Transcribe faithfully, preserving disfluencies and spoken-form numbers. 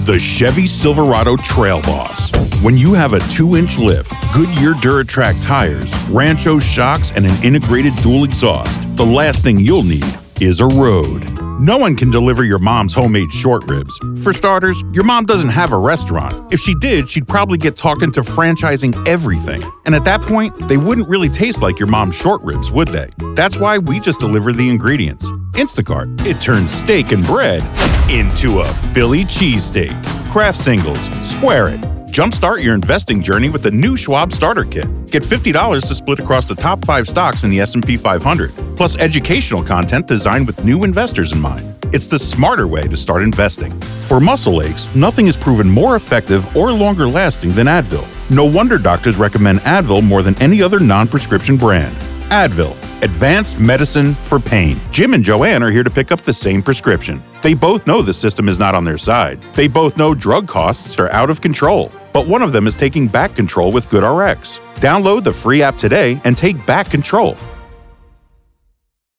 The Chevy Silverado Trail Boss. When you have a two-inch lift, Goodyear DuraTrack tires, Rancho shocks, and an integrated dual exhaust, the last thing you'll need is a road. No one can deliver your mom's homemade short ribs. For starters, your mom doesn't have a restaurant. If she did, she'd probably get talked into franchising everything. And at that point, they wouldn't really taste like your mom's short ribs, would they? That's why we just deliver the ingredients. Instacart. It turns steak and bread into a Philly cheesesteak. Kraft Singles. Square it. Jumpstart your investing journey with the new Schwab Starter Kit. Get fifty dollars to split across the top five stocks in the S and P five hundred, plus educational content designed with new investors in mind. It's the smarter way to start investing. For muscle aches, nothing is proven more effective or longer lasting than Advil. No wonder doctors recommend Advil more than any other non-prescription brand. Advil. Advanced medicine for pain. Jim and Joanne are here to pick up the same prescription. They both know the system is not on their side. They both know drug costs are out of control. But one of them is taking back control with GoodRx. Download the free app today and take back control.